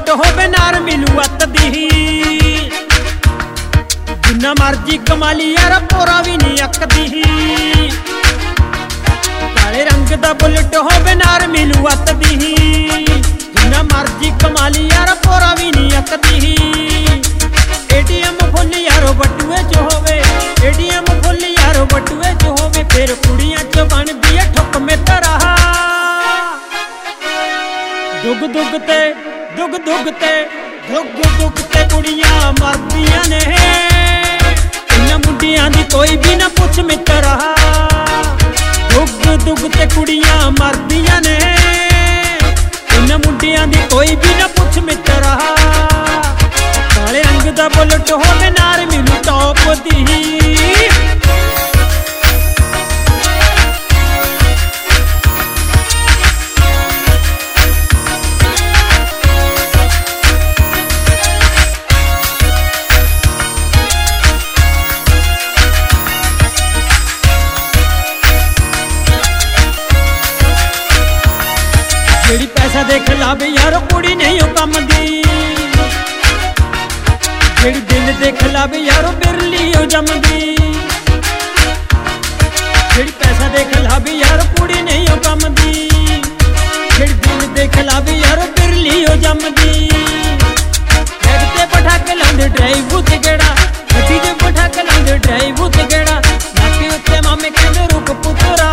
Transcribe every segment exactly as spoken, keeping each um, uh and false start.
Bullet होवे नार मिलू अत दी। जिन्ना मर्जी कमाली यार पोरा भी नहीं अकदी। काले रंग दा बुलेट होवे नार मिलू अत दी। जिन्ना मर्जी कमाली यार पोरा भी नहीं अकदी। एटीएम फुल यारो बटुए च होवे, एटीएम फुल यारो बटुए च होवे, फिर कुड़ियां च बनदी है ठुक मित्रा। दुग दुग ते दुग दुग ते दुग दुग ते कुड़ियां मरदियां ने। इन्हां मुंडियां दी कोई भी ना पुछ मित्रा। दुग दुग ते कुड़ियां मरदियां ने। इन्हां मुंडियां दी कोई भी ना पुछ मित्रा। काले रंग दा बुलेट होवे नार मिलू टॉप दी। जेड़ी पैसा देख लावे यारो कुड़ी नहीं हो कम दी। जेड़ी दिल देख लावे यारो बिरली हो जमदी। जेड़ी पैसा देख लावे यारो कुड़ी नहीं हो कम दी। जेड़ी दिल देख लावे यारो बिरली हो जमदी। बैग ते बैठा के लांदे ड्राइव ते गेड़ा, गड्डी ते बैठा के लांदे ड्राइव ते गेड़ा। नाके उत्ते मामे कहंदे रुक पुत्तरा।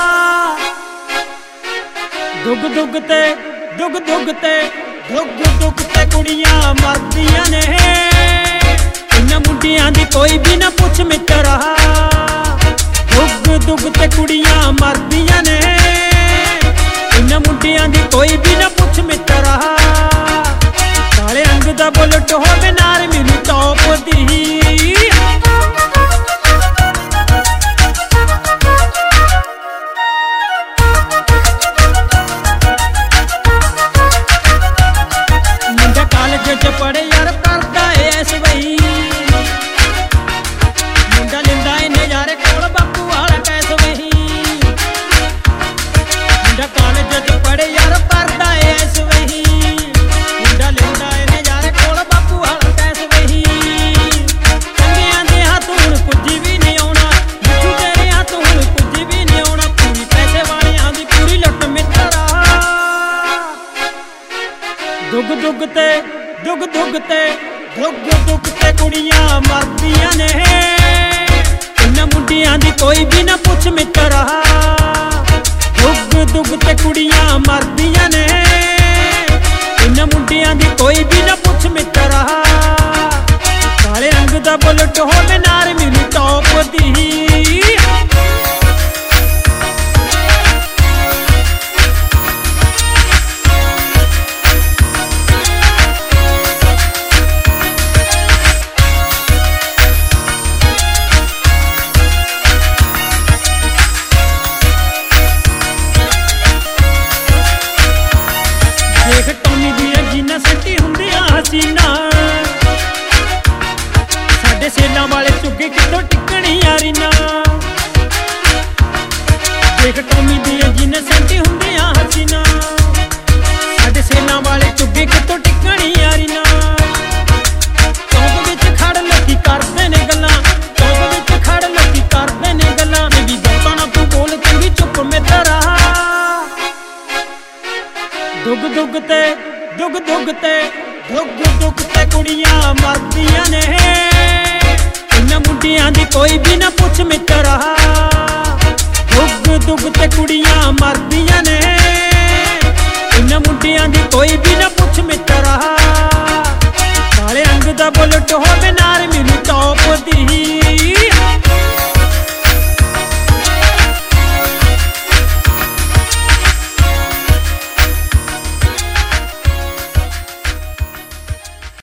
दुग दुग ते दुग दुग ते दुग दुग ते कुड़ियां मरदियां ने। इन्हां मुंडियां दी कोई भी ना पुछ मित्रा। दुग दुग ते कुड़ियां मरदियां ने। इन्हां मुंडियां दी कोई भी ना पुछ मित्रा। काले रंग दा बुलेट होवे नार मिलू टॉप दी। पड़े यार करदा है ऐस वही। मुंडा लिंदा है नजारे कोल बापू वाला कैस वही। मुंडा कॉलेज च पड़े यार करदा है ऐस वही। मुंडा लिंदा है नजारे कोल बापू वाला कैस वही। चंगियां दे हाथ हुण कुछ भी नहीं आउणा। मिठू तेरे हाथ हुण कुछ भी नहीं आउणा। पूरी पैसे वालियां दी पूरी लुट मित्रा। दुग दुग ते दुग दुग ते दुग दुग ते कुड़ियां मरदियां ने। इन्हां मुंडियां दी कोई भी ना पुछ मित्रा। दुग दुग ते कुड़ियां मरदियां ने। इन्हां मुंडियां दी कोई भी ना पुछ मित्रा। काले रंग दा बुलेट होवे नार मिलू टॉप दी। देख टॉमी दियां जीना सट्टी हुंदियां हसीना। साडे सेलां वाले चुगे कितों टिकणी यारीना। देख टॉमी दियां जीना सट्टी हुंदियां हसीना। साडे सेलां वाले चुगे कितों टिकणी यारीना। चौक विच खड़ लोकी करदे ने गल्लां। चौक विच खड़ लोकी करदे ने गल्लां। मेरी बहुता ना तू बोल चंगी चुप मित्रा। दुग दुग ते दुग दुग ते दुग दुग ते कुड़ियां मरदियां ने। इन्हां मुंडियां दी कोई भी ना पुछ मित्रा। दुग दुग ते कुड़ियां मरदियां ने। इन्हां मुंडियां दी कोई भी ना पुछ मित्रा। काले रंग दा बुलेट होवे नार मिलू टॉप दी।